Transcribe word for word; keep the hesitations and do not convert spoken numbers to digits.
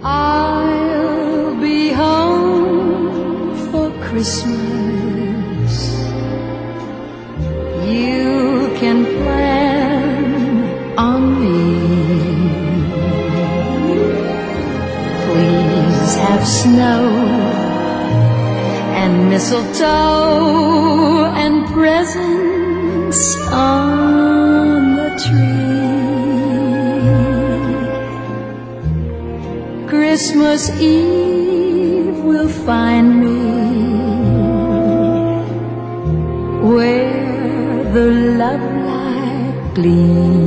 I'll be home for Christmas. You can plan on me. Please have snow and mistletoe and presents on the tree. Christmas Eve will find me where the love light gleams.